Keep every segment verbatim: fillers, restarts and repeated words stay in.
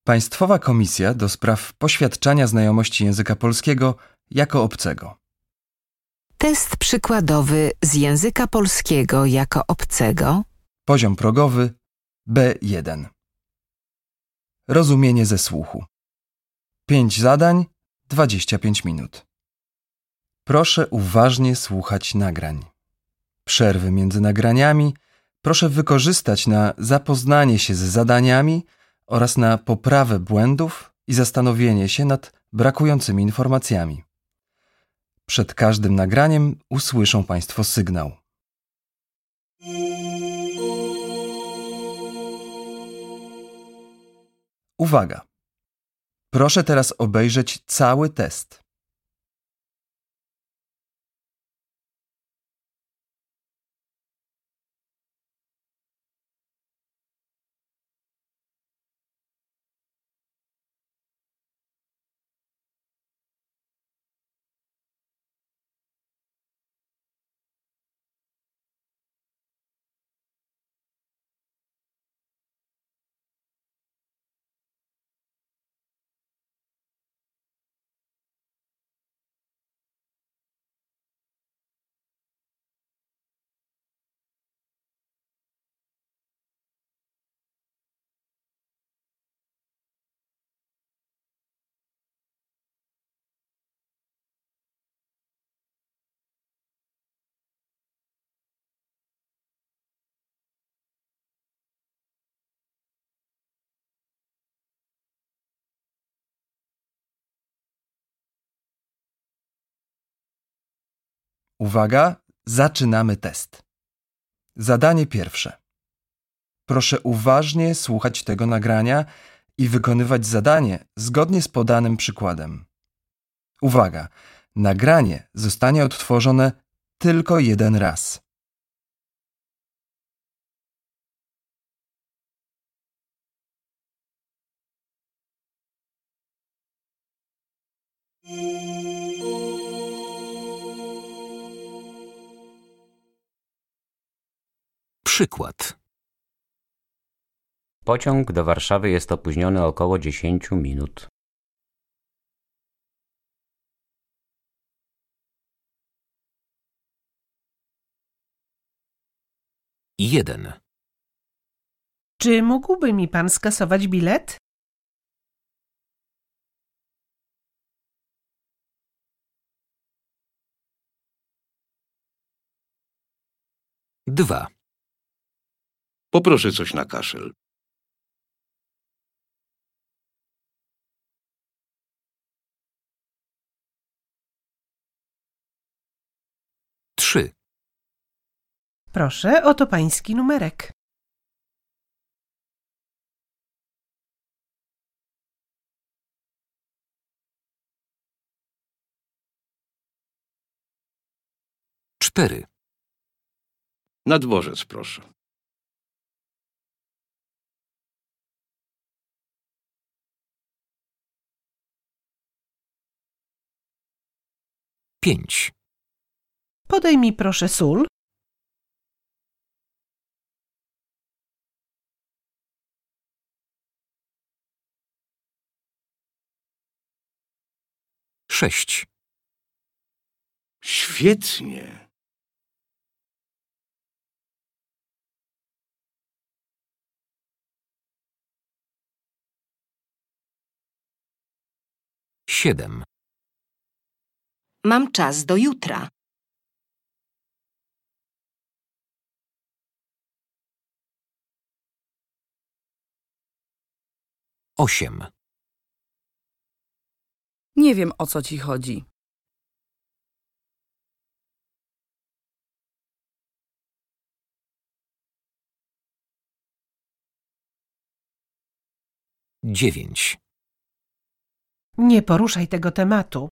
Państwowa Komisja do spraw poświadczania znajomości języka polskiego jako obcego. Test przykładowy z języka polskiego jako obcego. Poziom progowy B jeden. Rozumienie ze słuchu. pięć zadań, dwadzieścia pięć minut. Proszę uważnie słuchać nagrań. Przerwy między nagraniami proszę wykorzystać na zapoznanie się z zadaniami oraz na poprawę błędów i zastanowienie się nad brakującymi informacjami. Przed każdym nagraniem usłyszą Państwo sygnał. Uwaga! Proszę teraz obejrzeć cały test. Uwaga, zaczynamy test. Zadanie pierwsze. Proszę uważnie słuchać tego nagrania i wykonywać zadanie zgodnie z podanym przykładem. Uwaga, nagranie zostanie odtworzone tylko jeden raz. Przykład. Pociąg do Warszawy jest opóźniony około dziesięć minut. Jeden. Czy mógłby mi pan skasować bilet? Dwa. Poproszę coś na kaszel. Trzy. Proszę, oto pański numerek. Cztery. Na dworzec, proszę. Pięć. Podaj mi proszę sól. Sześć. Świetnie. Siedem. Mam czas do jutra. Osiem. Nie wiem, o co ci chodzi. Dziewięć. Nie poruszaj tego tematu.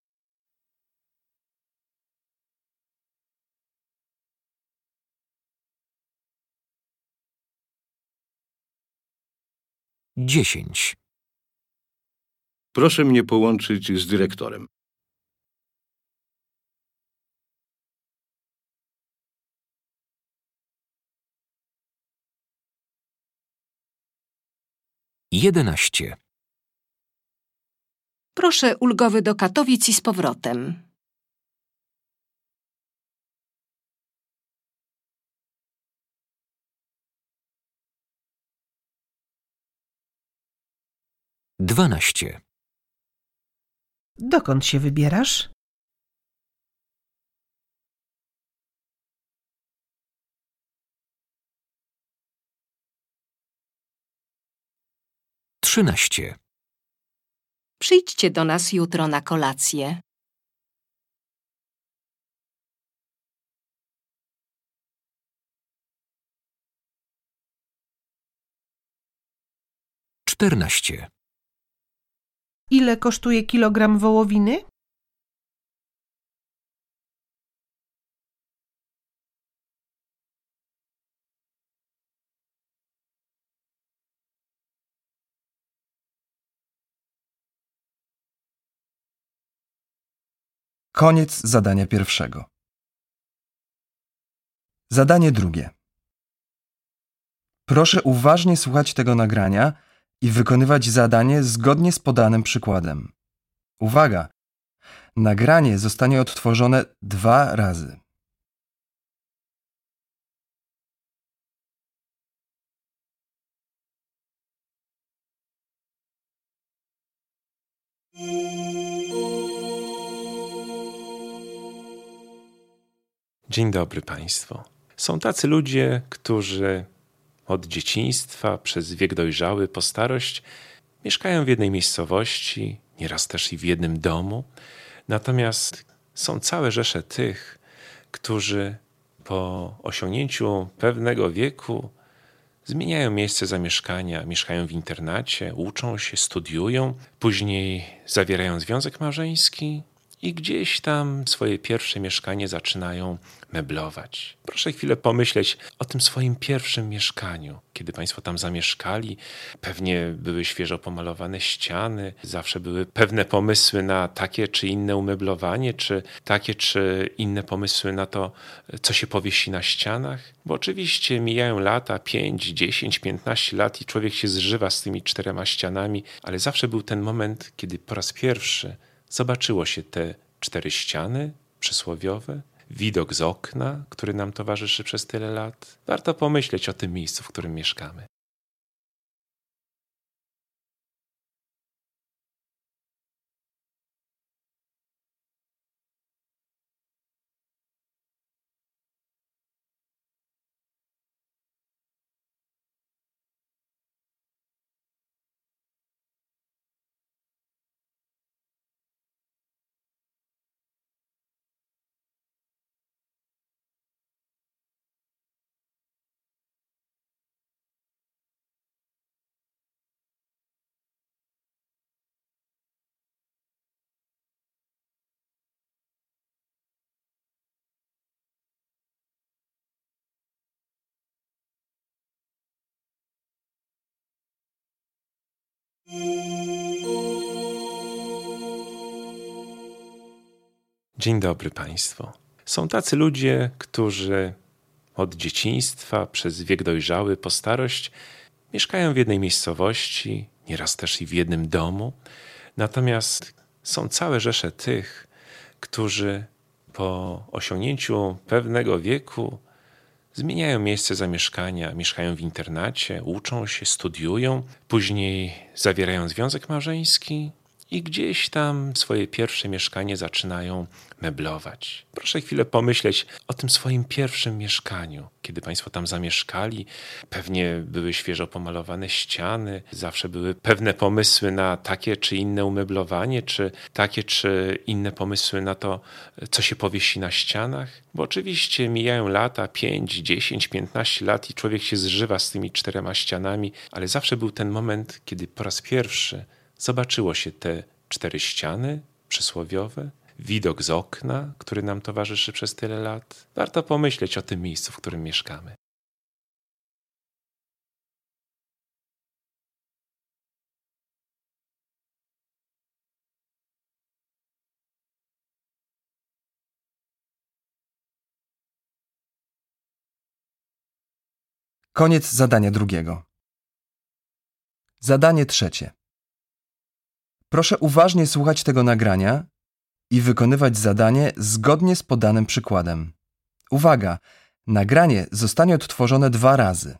Dziesięć. Proszę mnie połączyć z dyrektorem. Jedenaście. Proszę ulgowy do Katowic i z powrotem. Dwanaście. Dokąd się wybierasz? Trzynaście. Przyjdźcie do nas jutro na kolację. Czternaście. Ile kosztuje kilogram wołowiny? Koniec zadania pierwszego. Zadanie drugie. Proszę uważnie słuchać tego nagrania i wykonywać zadanie zgodnie z podanym przykładem. Uwaga! Nagranie zostanie odtworzone dwa razy. Dzień dobry Państwu. Są tacy ludzie, którzy od dzieciństwa, przez wiek dojrzały, po starość mieszkają w jednej miejscowości, nieraz też i w jednym domu. Natomiast są całe rzesze tych, którzy po osiągnięciu pewnego wieku zmieniają miejsce zamieszkania, mieszkają w internacie, uczą się, studiują, później zawierają związek małżeński i gdzieś tam swoje pierwsze mieszkanie zaczynają meblować. Proszę chwilę pomyśleć o tym swoim pierwszym mieszkaniu. Kiedy Państwo tam zamieszkali, pewnie były świeżo pomalowane ściany, zawsze były pewne pomysły na takie czy inne umeblowanie, czy takie czy inne pomysły na to, co się powiesi na ścianach. Bo oczywiście mijają lata, pięć, dziesięć, piętnaście lat i człowiek się zżywa z tymi czterema ścianami, ale zawsze był ten moment, kiedy po raz pierwszy zobaczyło się te cztery ściany przysłowiowe, widok z okna, który nam towarzyszy przez tyle lat. Warto pomyśleć o tym miejscu, w którym mieszkamy. Dzień dobry Państwu. Są tacy ludzie, którzy od dzieciństwa, przez wiek dojrzały, po starość mieszkają w jednej miejscowości, nieraz też i w jednym domu. Natomiast są całe rzesze tych, którzy po osiągnięciu pewnego wieku zmieniają miejsce zamieszkania, mieszkają w internacie, uczą się, studiują, później zawierają związek małżeński i gdzieś tam swoje pierwsze mieszkanie zaczynają meblować. Proszę chwilę pomyśleć o tym swoim pierwszym mieszkaniu. Kiedy Państwo tam zamieszkali, pewnie były świeżo pomalowane ściany, zawsze były pewne pomysły na takie czy inne umeblowanie, czy takie czy inne pomysły na to, co się powiesi na ścianach. Bo oczywiście mijają lata, pięć, dziesięć, piętnaście lat i człowiek się zżywa z tymi czterema ścianami, ale zawsze był ten moment, kiedy po raz pierwszy zobaczyło się te cztery ściany przysłowiowe, widok z okna, który nam towarzyszy przez tyle lat. Warto pomyśleć o tym miejscu, w którym mieszkamy. Koniec zadania drugiego. Zadanie trzecie. Proszę uważnie słuchać tego nagrania i wykonywać zadanie zgodnie z podanym przykładem. Uwaga! Nagranie zostanie odtworzone dwa razy.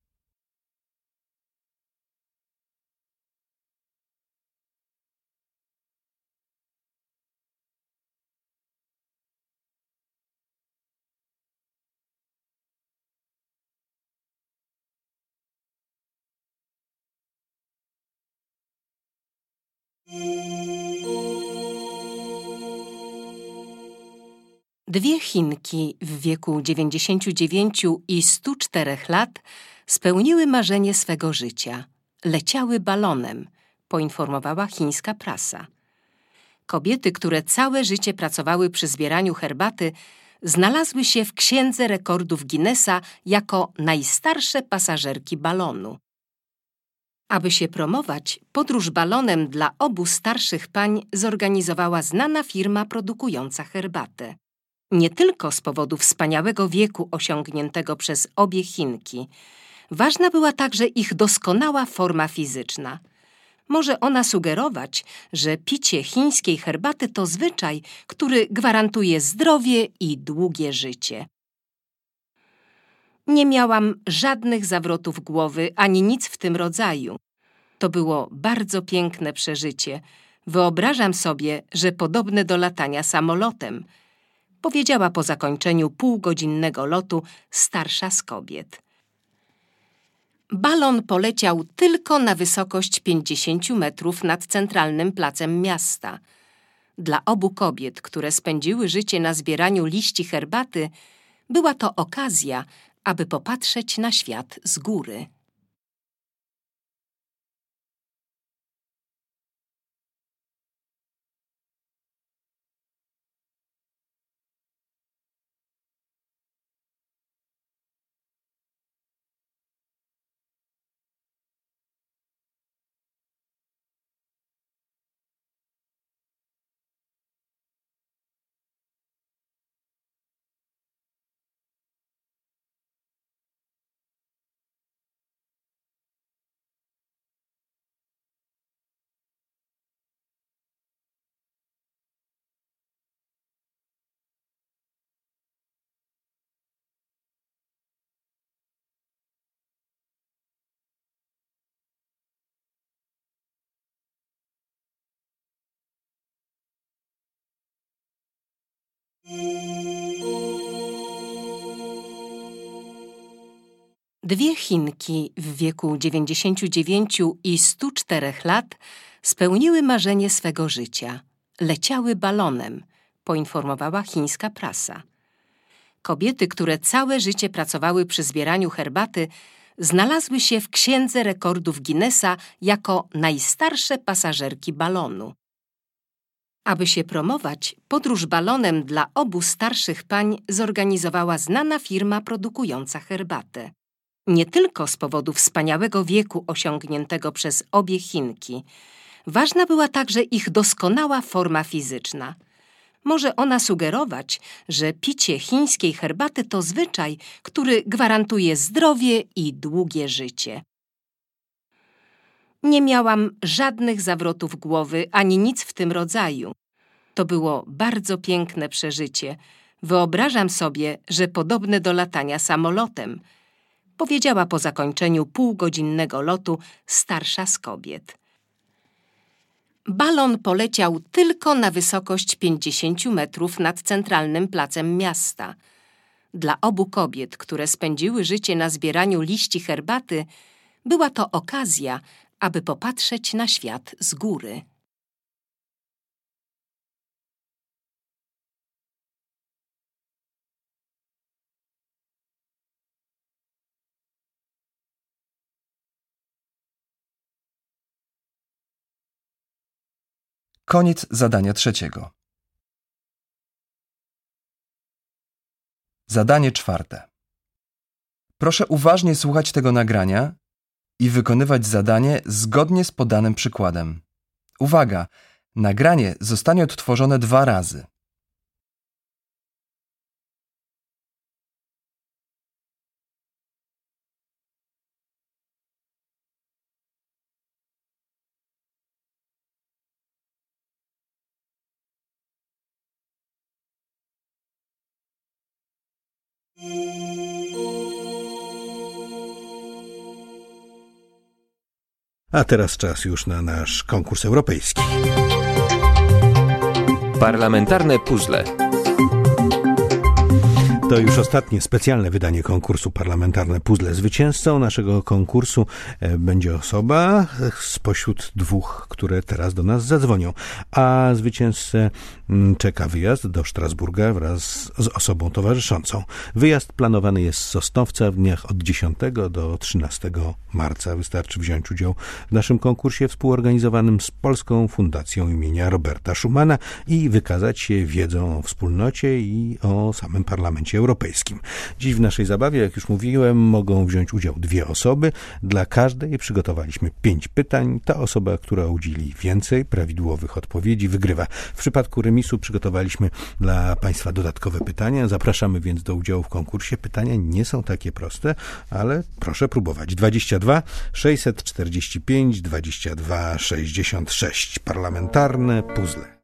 Dwie Chinki w wieku dziewięćdziesięciu dziewięciu i stu czterech lat spełniły marzenie swego życia. Leciały balonem, poinformowała chińska prasa. Kobiety, które całe życie pracowały przy zbieraniu herbaty, znalazły się w Księdze Rekordów Guinnessa jako najstarsze pasażerki balonu. Aby się promować, podróż balonem dla obu starszych pań zorganizowała znana firma produkująca herbatę. Nie tylko z powodu wspaniałego wieku osiągniętego przez obie Chinki. Ważna była także ich doskonała forma fizyczna. Może ona sugerować, że picie chińskiej herbaty to zwyczaj, który gwarantuje zdrowie i długie życie. Nie miałam żadnych zawrotów głowy ani nic w tym rodzaju. To było bardzo piękne przeżycie. Wyobrażam sobie, że podobne do latania samolotem, powiedziała po zakończeniu półgodzinnego lotu starsza z kobiet. Balon poleciał tylko na wysokość pięćdziesięciu metrów nad centralnym placem miasta. Dla obu kobiet, które spędziły życie na zbieraniu liści herbaty, była to okazja, aby popatrzeć na świat z góry. Dwie Chinki w wieku dziewięćdziesięciu dziewięciu i stu czterech lat spełniły marzenie swego życia. Leciały balonem, poinformowała chińska prasa. Kobiety, które całe życie pracowały przy zbieraniu herbaty, znalazły się w Księdze Rekordów Guinnessa jako najstarsze pasażerki balonu. Aby się promować, podróż balonem dla obu starszych pań zorganizowała znana firma produkująca herbatę. Nie tylko z powodu wspaniałego wieku osiągniętego przez obie Chinki. Ważna była także ich doskonała forma fizyczna. Może ona sugerować, że picie chińskiej herbaty to zwyczaj, który gwarantuje zdrowie i długie życie. Nie miałam żadnych zawrotów głowy ani nic w tym rodzaju. To było bardzo piękne przeżycie. Wyobrażam sobie, że podobne do latania samolotem, powiedziała po zakończeniu półgodzinnego lotu starsza z kobiet. Balon poleciał tylko na wysokość pięćdziesięciu metrów nad centralnym placem miasta. Dla obu kobiet, które spędziły życie na zbieraniu liści herbaty, była to okazja, aby popatrzeć na świat z góry. Koniec zadania trzeciego. Zadanie czwarte. Proszę uważnie słuchać tego nagrania i wykonywać zadanie zgodnie z podanym przykładem. Uwaga! Nagranie zostanie odtworzone dwa razy. A teraz czas już na nasz konkurs europejski. Parlamentarne puzzle. To już ostatnie specjalne wydanie konkursu Parlamentarne Puzzle. Zwycięzcą naszego konkursu będzie osoba spośród dwóch, które teraz do nas zadzwonią. A zwycięzcę czeka wyjazd do Strasburga wraz z osobą towarzyszącą. Wyjazd planowany jest z Sosnowca w dniach od dziesiątego do trzynastego marca. Wystarczy wziąć udział w naszym konkursie współorganizowanym z Polską Fundacją imienia Roberta Schumana i wykazać się wiedzą o wspólnocie i o samym Parlamencie Europejskim. Dziś w naszej zabawie, jak już mówiłem, mogą wziąć udział dwie osoby. Dla każdej przygotowaliśmy pięć pytań. Ta osoba, która udzieli więcej prawidłowych odpowiedzi, wygrywa. W przypadku remisu przygotowaliśmy dla Państwa dodatkowe pytania. Zapraszamy więc do udziału w konkursie. Pytania nie są takie proste, ale proszę próbować. dwadzieścia dwa sześćset czterdzieści pięć dwadzieścia dwa sześćdziesiąt sześć. Parlamentarne puzzle.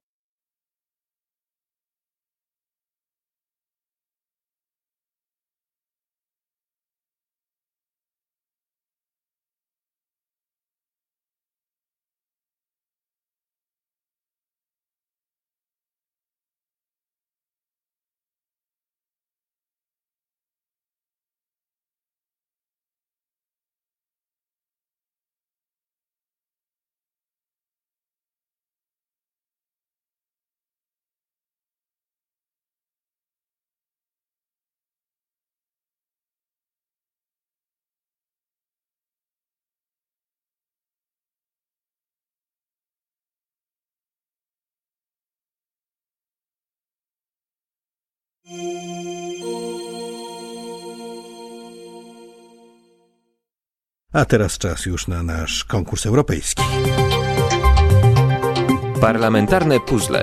A teraz czas już na nasz konkurs europejski. Parlamentarne puzzle.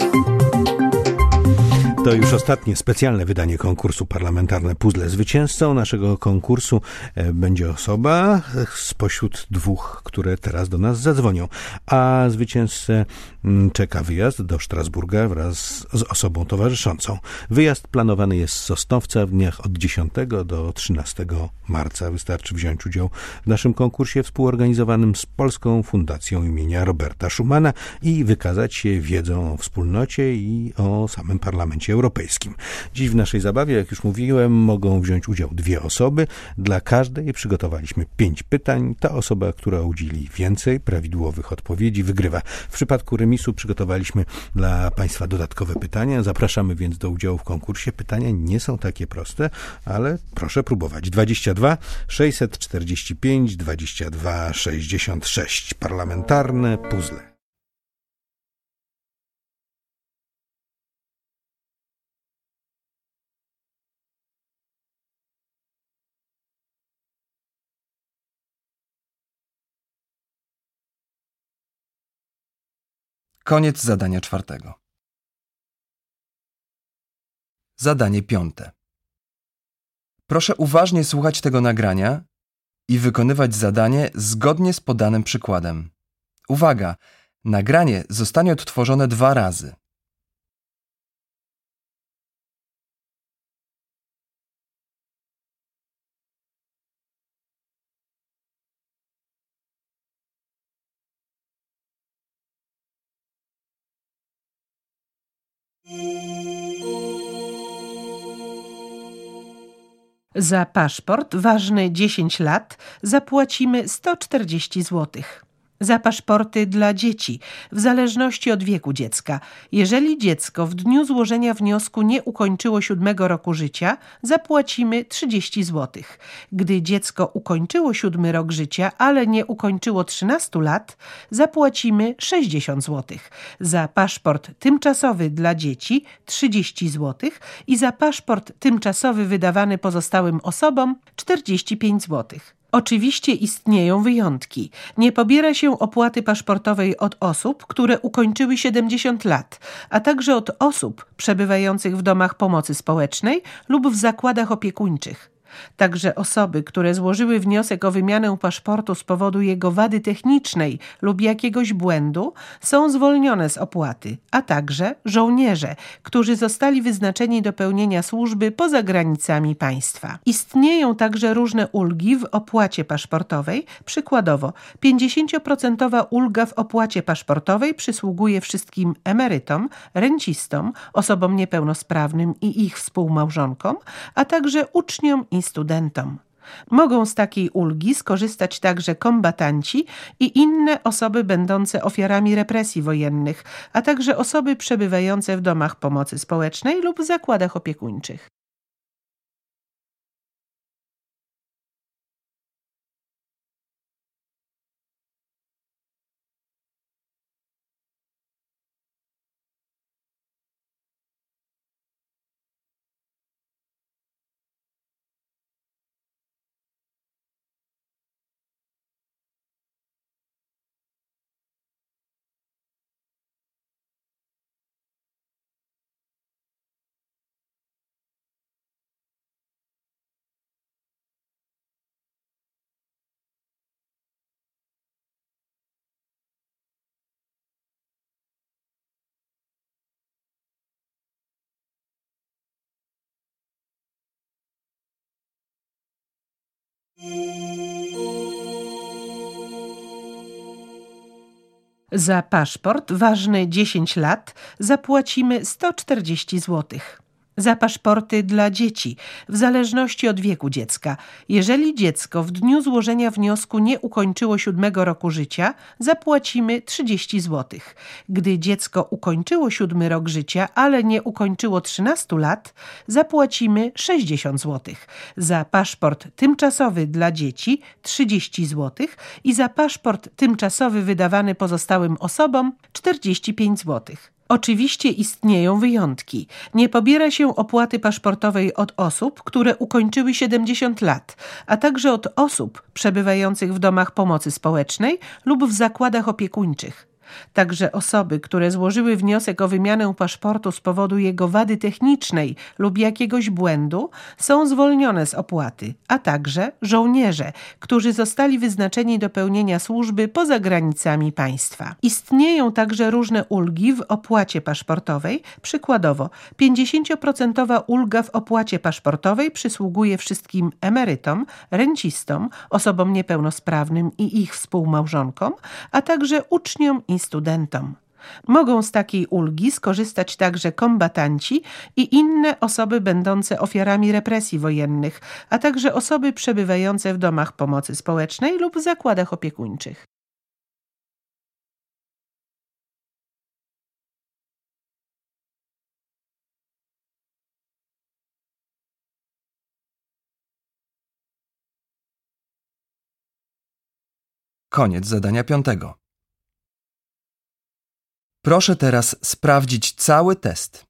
To już ostatnie specjalne wydanie konkursu Parlamentarne Puzzle. Zwycięzcą naszego konkursu będzie osoba spośród dwóch, które teraz do nas zadzwonią. A zwycięzcę czeka wyjazd do Strasburga wraz z osobą towarzyszącą. Wyjazd planowany jest z Sosnowca w dniach od dziesiątego do trzynastego marca. Wystarczy wziąć udział w naszym konkursie współorganizowanym z Polską Fundacją imienia Roberta Schumana i wykazać się wiedzą o wspólnocie i o samym Parlamencie Europejskim. Dziś w naszej zabawie, jak już mówiłem, mogą wziąć udział dwie osoby. Dla każdej przygotowaliśmy pięć pytań. Ta osoba, która udzieli więcej prawidłowych odpowiedzi, wygrywa. W przypadku remisu przygotowaliśmy dla Państwa dodatkowe pytania. Zapraszamy więc do udziału w konkursie. Pytania nie są takie proste, ale proszę próbować. dwadzieścia dwa sześćset czterdzieści pięć dwadzieścia dwa sześćdziesiąt sześć. Parlamentarne puzzle. Koniec zadania czwartego. Zadanie piąte. Proszę uważnie słuchać tego nagrania i wykonywać zadanie zgodnie z podanym przykładem. Uwaga! Nagranie zostanie odtworzone dwa razy. Za paszport ważny dziesięć lat zapłacimy sto czterdzieści złotych. Za paszporty dla dzieci, w zależności od wieku dziecka. Jeżeli dziecko w dniu złożenia wniosku nie ukończyło siódmego roku życia, zapłacimy trzydzieści złotych. Gdy dziecko ukończyło siódmy rok życia, ale nie ukończyło trzynastu lat, zapłacimy sześćdziesiąt złotych. Za paszport tymczasowy dla dzieci trzydzieści złotych i za paszport tymczasowy wydawany pozostałym osobom czterdzieści pięć złotych. Oczywiście istnieją wyjątki. Nie pobiera się opłaty paszportowej od osób, które ukończyły siedemdziesiąt lat, a także od osób przebywających w domach pomocy społecznej lub w zakładach opiekuńczych. Także osoby, które złożyły wniosek o wymianę paszportu z powodu jego wady technicznej lub jakiegoś błędu, są zwolnione z opłaty, a także żołnierze, którzy zostali wyznaczeni do pełnienia służby poza granicami państwa. Istnieją także różne ulgi w opłacie paszportowej. Przykładowo, pięćdziesięcioprocentowa ulga w opłacie paszportowej przysługuje wszystkim emerytom, rencistom, osobom niepełnosprawnym i ich współmałżonkom, a także uczniom i studentom. Mogą z takiej ulgi skorzystać także kombatanci i inne osoby będące ofiarami represji wojennych, a także osoby przebywające w domach pomocy społecznej lub w zakładach opiekuńczych. Za paszport ważny dziesięć lat zapłacimy sto czterdzieści złotych. Za paszporty dla dzieci, w zależności od wieku dziecka. Jeżeli dziecko w dniu złożenia wniosku nie ukończyło siódmego roku życia, zapłacimy trzydzieści złotych. Gdy dziecko ukończyło siódmy rok życia, ale nie ukończyło trzynastu lat, zapłacimy sześćdziesiąt złotych. Za paszport tymczasowy dla dzieci trzydzieści złotych i za paszport tymczasowy wydawany pozostałym osobom czterdzieści pięć złotych. Oczywiście istnieją wyjątki. Nie pobiera się opłaty paszportowej od osób, które ukończyły siedemdziesiąt lat, a także od osób przebywających w domach pomocy społecznej lub w zakładach opiekuńczych. Także osoby, które złożyły wniosek o wymianę paszportu z powodu jego wady technicznej lub jakiegoś błędu, są zwolnione z opłaty, a także żołnierze, którzy zostali wyznaczeni do pełnienia służby poza granicami państwa. Istnieją także różne ulgi w opłacie paszportowej. Przykładowo, pięćdziesięcioprocentowa ulga w opłacie paszportowej przysługuje wszystkim emerytom, rencistom, osobom niepełnosprawnym i ich współmałżonkom, a także uczniom i studentom. Mogą z takiej ulgi skorzystać także kombatanci i inne osoby będące ofiarami represji wojennych, a także osoby przebywające w domach pomocy społecznej lub w zakładach opiekuńczych. Koniec zadania piątego. Proszę teraz sprawdzić cały test.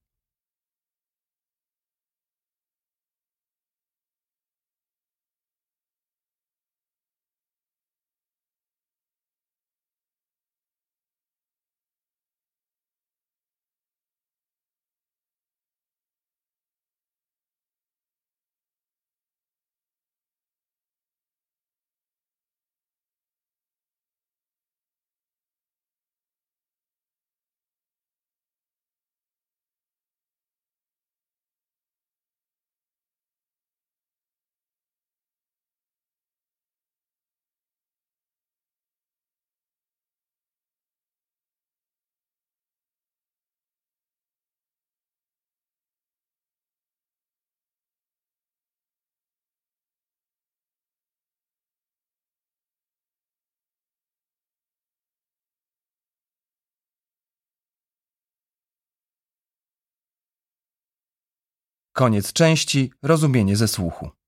Koniec części. Rozumienie ze słuchu.